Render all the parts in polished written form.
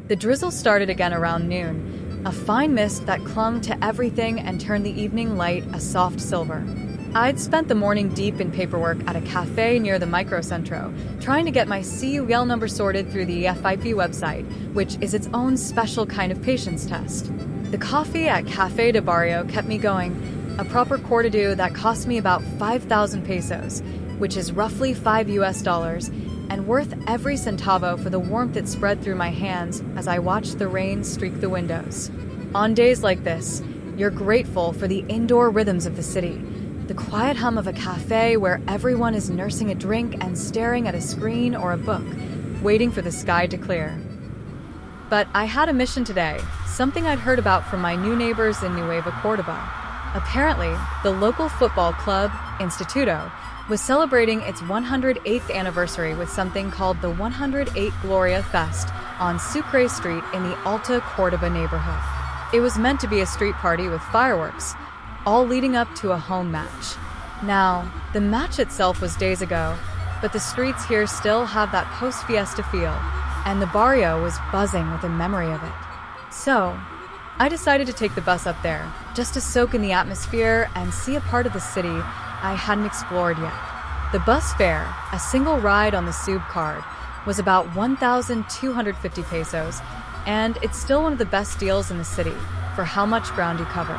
The drizzle started again around noon, a fine mist that clung to everything and turned the evening light a soft silver. I'd spent the morning deep in paperwork at a cafe near the Microcentro, trying to get my CUL number sorted through the FIP website, which is its own special kind of patience test. The coffee at Café de Barrio kept me going, a proper cortado that cost me about 5,000 pesos, which is roughly $5, and worth every centavo for the warmth it spread through my hands as I watched the rain streak the windows. On days like this, you're grateful for the indoor rhythms of the city, the quiet hum of a cafe where everyone is nursing a drink and staring at a screen or a book, waiting for the sky to clear. But I had a mission today, something I'd heard about from my new neighbors in Nueva Córdoba. Apparently, the local football club, Instituto, was celebrating its 108th anniversary with something called the 108 Gloria Fest on Sucre Street in the Alta Córdoba neighborhood. It was meant to be a street party with fireworks, all leading up to a home match. Now, the match itself was days ago, but the streets here still have that post-fiesta feel, and the barrio was buzzing with the memory of it. So, I decided to take the bus up there, just to soak in the atmosphere and see a part of the city I hadn't explored yet. The bus fare, a single ride on the SUB card, was about 1,250 pesos, and it's still one of the best deals in the city for how much ground you cover.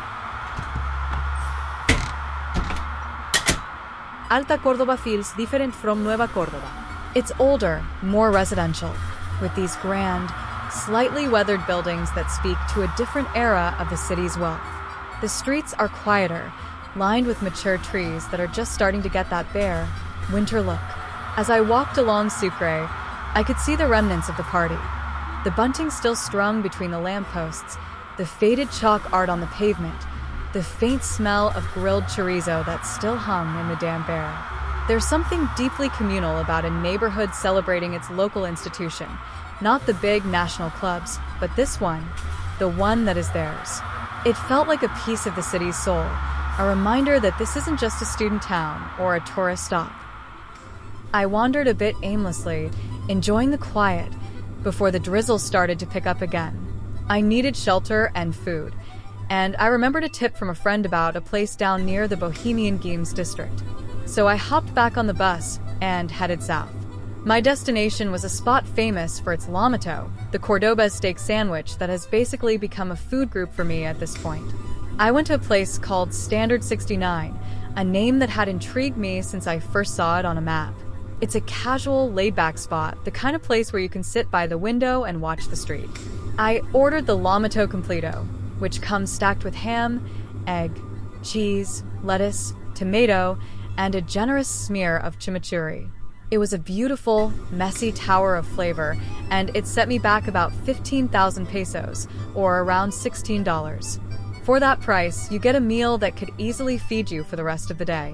Alta Córdoba feels different from Nueva Córdoba. It's older, more residential, with these grand, slightly weathered buildings that speak to a different era of the city's wealth. The streets are quieter, lined with mature trees that are just starting to get that bare, winter look. As I walked along Sucre, I could see the remnants of the party. The bunting still strung between the lampposts, the faded chalk art on the pavement, the faint smell of grilled chorizo that still hung in the damp air. There's something deeply communal about a neighborhood celebrating its local institution, not the big national clubs, but this one, the one that is theirs. It felt like a piece of the city's soul, a reminder that this isn't just a student town or a tourist stop. I wandered a bit aimlessly, enjoying the quiet, before the drizzle started to pick up again. I needed shelter and food, and I remembered a tip from a friend about a place down near the Bohemian Games district. So I hopped back on the bus and headed south. My destination was a spot famous for its lamito, the Cordobés steak sandwich that has basically become a food group for me at this point. I went to a place called Standard 69, a name that had intrigued me since I first saw it on a map. It's a casual, laid-back spot, the kind of place where you can sit by the window and watch the street. I ordered the lamito completo, which comes stacked with ham, egg, cheese, lettuce, tomato, and a generous smear of chimichurri. It was a beautiful, messy tower of flavor, and it set me back about 15,000 pesos, or around $16. For that price, you get a meal that could easily feed you for the rest of the day.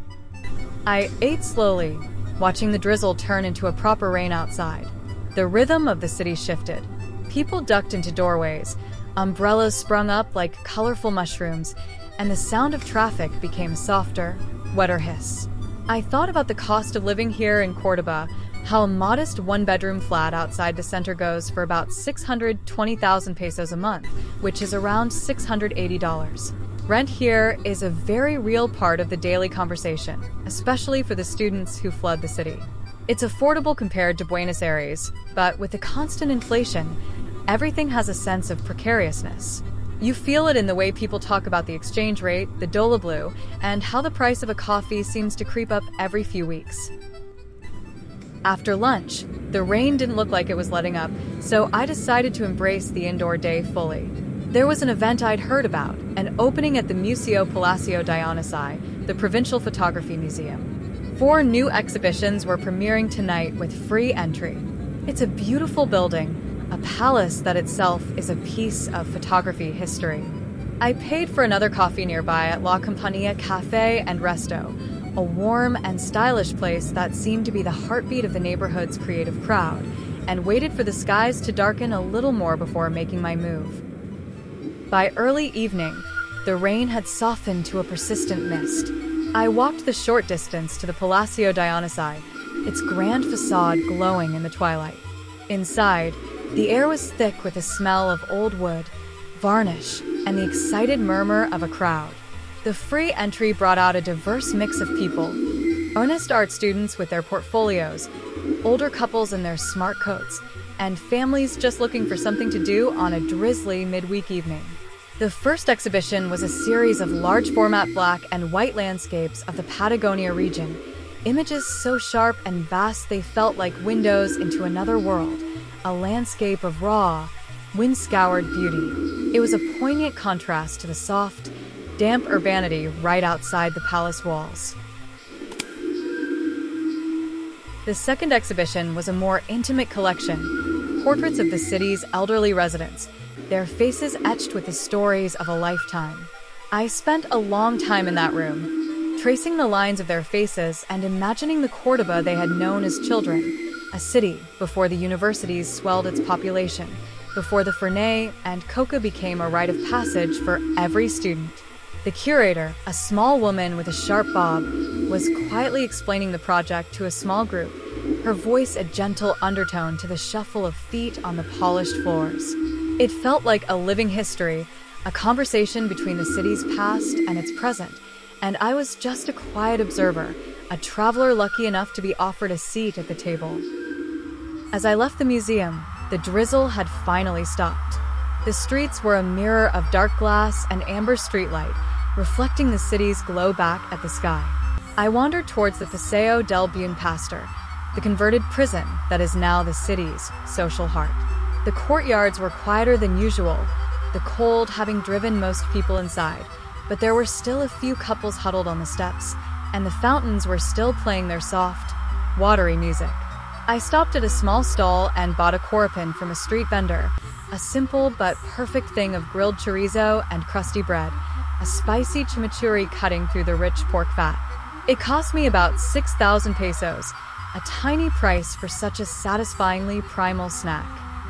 I ate slowly, watching the drizzle turn into a proper rain outside. The rhythm of the city shifted. People ducked into doorways, umbrellas sprung up like colorful mushrooms, and the sound of traffic became softer, wetter hiss. I thought about the cost of living here in Córdoba, how a modest one-bedroom flat outside the center goes for about 620,000 pesos a month, which is around $680. Rent here is a very real part of the daily conversation, especially for the students who flood the city. It's affordable compared to Buenos Aires, but with the constant inflation, everything has a sense of precariousness. You feel it in the way people talk about the exchange rate, the Dólar blue, and how the price of a coffee seems to creep up every few weeks. After lunch, the rain didn't look like it was letting up, so I decided to embrace the indoor day fully. There was an event I'd heard about, an opening at the Museo Palacio Dionysi, the Provincial Photography Museum. 4 new exhibitions were premiering tonight with free entry. It's a beautiful building, a palace that itself is a piece of photography history. I paid for another coffee nearby at La Compania Cafe and Resto, a warm and stylish place that seemed to be the heartbeat of the neighborhood's creative crowd, and waited for the skies to darken a little more before making my move. By early evening, the rain had softened to a persistent mist. I walked the short distance to the Palacio Dionysi, its grand facade glowing in the twilight. Inside, The air was thick with the smell of old wood, varnish, and the excited murmur of a crowd. The free entry brought out a diverse mix of people: earnest art students with their portfolios, older couples in their smart coats, and families just looking for something to do on a drizzly midweek evening. The first exhibition was a series of large-format black and white landscapes of the Patagonia region, images so sharp and vast they felt like windows into another world, a landscape of raw, wind-scoured beauty. It was a poignant contrast to the soft, damp urbanity right outside the palace walls. The second exhibition was a more intimate collection, portraits of the city's elderly residents, their faces etched with the stories of a lifetime. I spent a long time in that room, tracing the lines of their faces and imagining the Cordoba they had known as children, a city before the universities swelled its population, before the Fernet and Coca became a rite of passage for every student. The curator, a small woman with a sharp bob, was quietly explaining the project to a small group, her voice a gentle undertone to the shuffle of feet on the polished floors. It felt like a living history, a conversation between the city's past and its present, and I was just a quiet observer, a traveler lucky enough to be offered a seat at the table. As I left the museum, the drizzle had finally stopped. The streets were a mirror of dark glass and amber streetlight, reflecting the city's glow back at the sky. I wandered towards the Paseo del Buen Pastor, the converted prison that is now the city's social heart. The courtyards were quieter than usual, the cold having driven most people inside, but there were still a few couples huddled on the steps, and the fountains were still playing their soft, watery music. I stopped at a small stall and bought a corapin from a street vendor, a simple but perfect thing of grilled chorizo and crusty bread, a spicy chimichurri cutting through the rich pork fat. It cost me about 6,000 pesos, a tiny price for such a satisfyingly primal snack.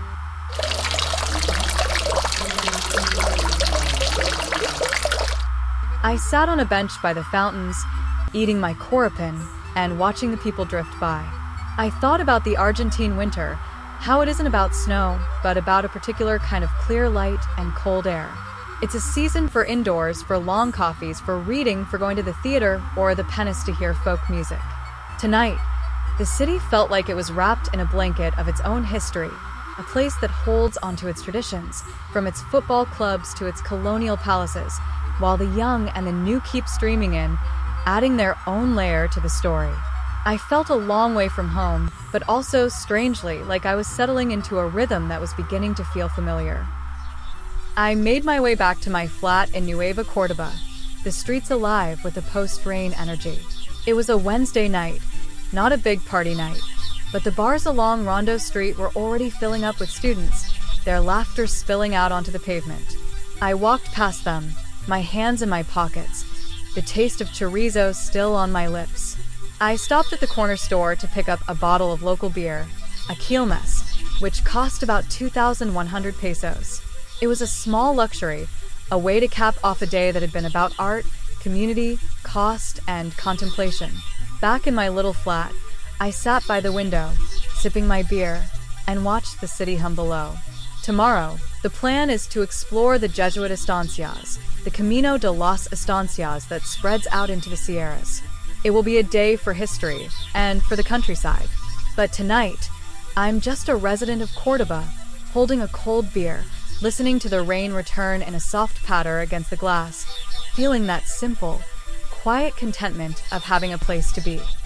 I sat on a bench by the fountains, eating my corapin and watching the people drift by. I thought about the Argentine winter, how it isn't about snow, but about a particular kind of clear light and cold air. It's a season for indoors, for long coffees, for reading, for going to the theater, or the Penis to hear folk music. Tonight, the city felt like it was wrapped in a blanket of its own history, a place that holds onto its traditions, from its football clubs to its colonial palaces, while the young and the new keep streaming in, adding their own layer to the story. I felt a long way from home, but also, strangely, like I was settling into a rhythm that was beginning to feel familiar. I made my way back to my flat in Nueva Cordoba, the streets alive with the post-rain energy. It was a Wednesday night, not a big party night, but the bars along Rondo Street were already filling up with students, their laughter spilling out onto the pavement. I walked past them, my hands in my pockets, the taste of chorizo still on my lips. I stopped at the corner store to pick up a bottle of local beer, a Quilmes, which cost about 2,100 pesos. It was a small luxury, a way to cap off a day that had been about art, community, cost, and contemplation. Back in my little flat, I sat by the window, sipping my beer, and watched the city hum below. Tomorrow, the plan is to explore the Jesuit estancias, the Camino de las Estancias that spreads out into the Sierras. It will be a day for history and for the countryside. But tonight, I'm just a resident of Cordoba, holding a cold beer, listening to the rain return in a soft patter against the glass, feeling that simple, quiet contentment of having a place to be.